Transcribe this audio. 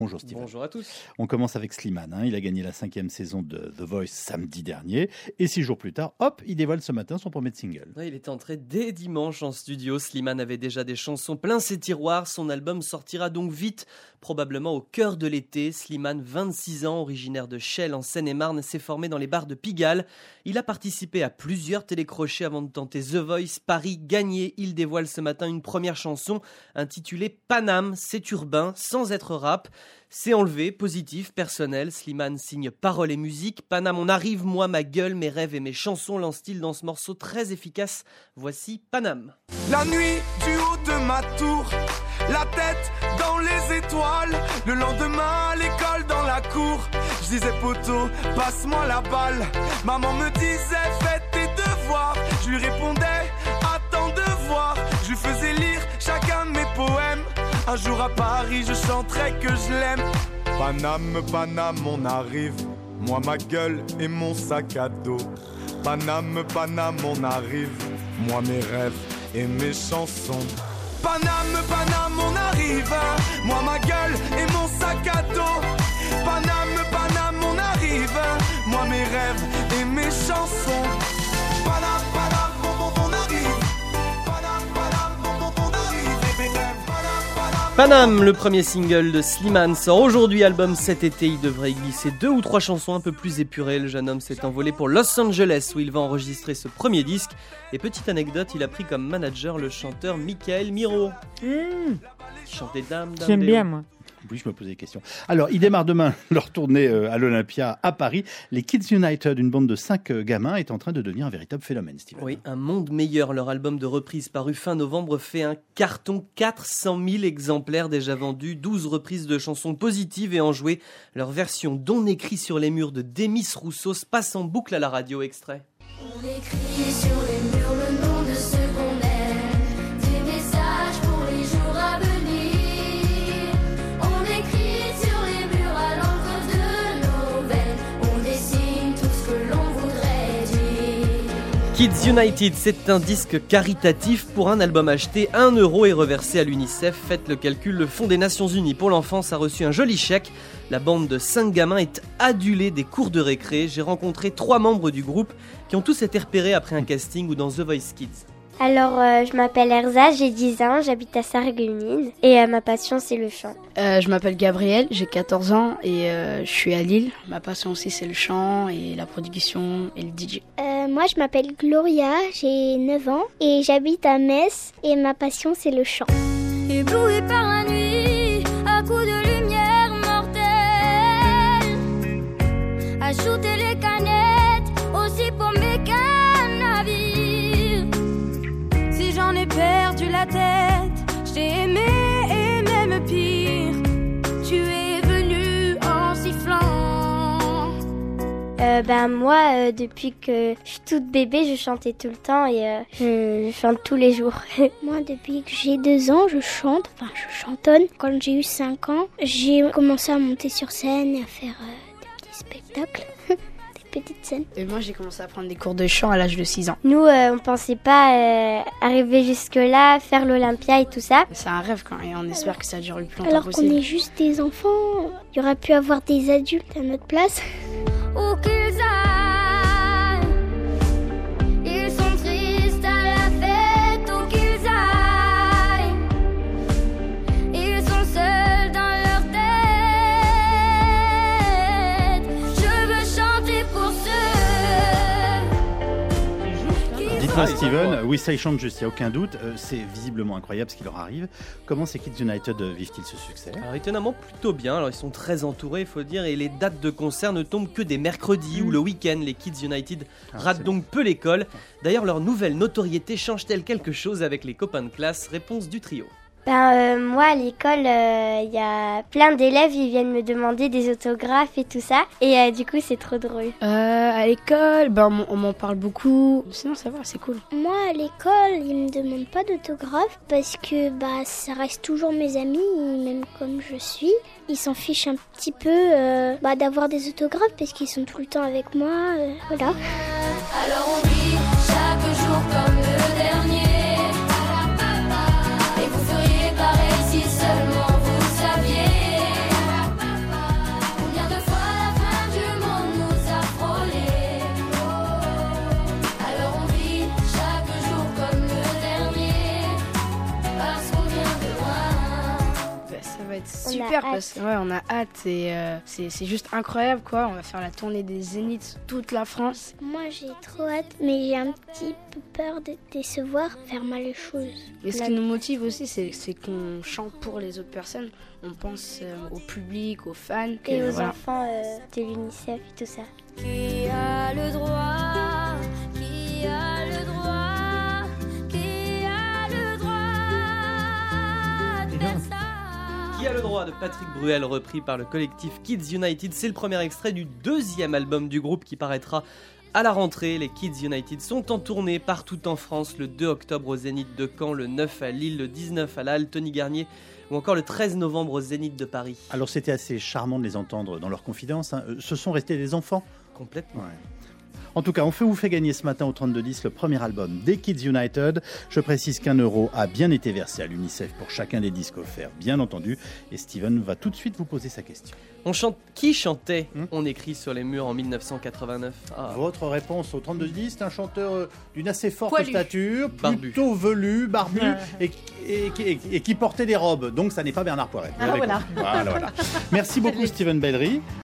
Bonjour Steven. Bonjour à tous. On commence avec Slimane. Il a gagné la 5e saison de The Voice samedi dernier. Et 6 jours plus tard, hop, il dévoile ce matin son premier single. Ouais, il est entré dès dimanche en studio. Slimane avait déjà des chansons plein ses tiroirs. Son album sortira donc vite, probablement au cœur de l'été. Slimane, 26 ans, originaire de Chelles en Seine-et-Marne, s'est formé dans les bars de Pigalle. Il a participé à plusieurs télécrochets avant de tenter The Voice Paris gagné. Il dévoile ce matin une première chanson intitulée Paname. C'est urbain, sans être rap. C'est enlevé, positif, personnel. Slimane signe paroles et musique. Paname, on arrive, moi, ma gueule, mes rêves et mes chansons, lance-t-il dans ce morceau très efficace. Voici Paname. La nuit du haut de ma tour, la tête dans les étoiles. Le lendemain, à l'école dans la cour, je disais poteau, passe-moi la balle. Maman me disait fais tes devoirs. Je lui répondais attends de voir. Je lui faisais lire chacun de mes poèmes. Un jour à Paris, je chanterai que je l'aime. Paname, Paname, on arrive. Moi, ma gueule et mon sac à dos. Paname, Paname, on arrive. Moi, mes rêves et mes chansons. Paname, Paname, on arrive. Moi, ma gueule et mon sac à dos. Paname, Paname, on arrive. Moi, mes rêves et mes chansons. Paname, Paname, on arrive. Paname, Paname, on arrive. Mes rêves. Paname, le premier single de Slimane, sort aujourd'hui, album cet été. Il devrait y glisser 2 ou 3 chansons un peu plus épurées. Le jeune homme s'est envolé pour Los Angeles où il va enregistrer ce premier disque. Et petite anecdote, il a pris comme manager le chanteur Michael Miro. Qui chantait Dame, Dame. J'aime Déo. bien, moi. Oui, je me posais des questions. Alors, il démarre demain leur tournée à l'Olympia à Paris. Les Kids United, une bande de 5 gamins, est en train de devenir un véritable phénomène, Steven. Oui, Un monde meilleur. Leur album de reprise paru fin novembre fait un carton. 400 000 exemplaires déjà vendus, 12 reprises de chansons positives et enjouées. Leur version d'On écrit sur les murs de Demis Roussos passe en boucle à la radio. Extrait. On écrit sur les murs le nom de ceux qu'on aime, des messages pour les jours à venir. On écrit sur les murs à l'encre de nos veines, on dessine tout ce que l'on voudrait dire. Kids United, c'est un disque caritatif. Pour un album acheté, 1 € est reversé à l'UNICEF. Faites le calcul, le Fonds des Nations Unies pour l'enfance a reçu un joli chèque. La bande de 5 gamins est adulée des cours de récré. J'ai rencontré 3 membres du groupe qui ont tous été repérés après un casting ou dans The Voice Kids. Alors, je m'appelle Erza, j'ai 10 ans, j'habite à Sarreguemines et ma passion c'est le chant. Je m'appelle Gabriel, j'ai 14 ans et je suis à Lille. Ma passion aussi c'est le chant et la production et le DJ. Moi je m'appelle Gloria, j'ai 9 ans et j'habite à Metz et ma passion c'est le chant. Ébloui par la nuit, à coups de lumière mortelle. Ajoutez les canettes, aussi pour mes navires. Si j'en ai perdu la tête, je t'ai aimé et même pire. Tu es venu en sifflant. Moi, depuis que je suis toute bébé, je chantais tout le temps et je chante tous les jours. Moi, depuis que j'ai 2 ans, je chante, je chantonne. Quand j'ai eu 5 ans, j'ai commencé à monter sur scène et à faire des petits spectacles, des petites scènes. Et moi j'ai commencé à prendre des cours de chant à l'âge de 6 ans. Nous, on pensait pas arriver jusque-là, faire l'Olympia et tout ça. C'est un rêve et on espère que ça dure le plus longtemps Alors qu'on possible. est juste des enfants, il y aurait pu avoir des adultes à notre place. Où qu'ils aillent, ils sont tristes à la fête. Où qu'ils aillent, ils sont seuls dans leur tête. Je veux chanter pour ceux. Dites-moi, Steven, oui, ça y chante juste, il n'y a aucun doute. C'est visiblement incroyable ce qui leur arrive. Comment ces Kids United vivent-ils ce succès ? Alors étonnamment plutôt bien, alors ils sont très entourés il faut dire et les dates de concert ne tombent que des mercredis ou le week-end. Les Kids United ratent donc peu l'école. D'ailleurs leur nouvelle notoriété change-t-elle quelque chose avec les copains de classe ? Réponse du trio. Moi à l'école, il y a plein d'élèves, ils viennent me demander des autographes et tout ça. Et du coup c'est trop drôle. À l'école, on m'en parle beaucoup. Sinon ça va, c'est cool. Moi à l'école, ils me demandent pas d'autographe parce que ça reste toujours mes amis, même comme je suis. Ils s'en fichent un petit peu d'avoir des autographes parce qu'ils sont tout le temps avec moi. Voilà. Alors on vit chaque jour comme le dernier. Et vous feriez pareil si seulement vous saviez. super hâte. parce que on a hâte et c'est juste incroyable quoi. On va faire la tournée des Zéniths toute la France. Moi, j'ai trop hâte, mais j'ai un petit peu peur de décevoir, faire mal les choses. Mais ce qui nous motive aussi, c'est qu'on chante pour les autres personnes. On pense au public, aux fans. Et aux voilà. enfants de l'UNICEF et tout ça. Qui a le droit? Qui a le droit? Qui a le droit de faire ça? Qui a le droit de Patrick Bruel, repris par le collectif Kids United. C'est le premier extrait du 2e album du groupe qui paraîtra à la rentrée. Les Kids United sont en tournée partout en France, le 2 octobre au Zénith de Caen, le 9 à Lille, le 19 à la Halle Tony Garnier ou encore le 13 novembre au Zénith de Paris. Alors c'était assez charmant de les entendre dans leurs confidences. Ce sont restés des enfants. Complètement. Ouais. En tout cas, on vous fait gagner ce matin au 3210 le premier album des Kids United. Je précise qu'1 euro a bien été versé à l'UNICEF pour chacun des disques offerts, bien entendu. Et Steven va tout de suite vous poser sa question. On chante. Qui chantait On écrit sur les murs en 1989. Votre réponse au 3210, c'est un chanteur d'une assez forte Poilu. stature, Barbu. plutôt velu, barbu, et qui portait des robes. Donc ça n'est pas Bernard Poiret. Ah, voilà. Voilà. Merci beaucoup Steven Bellery.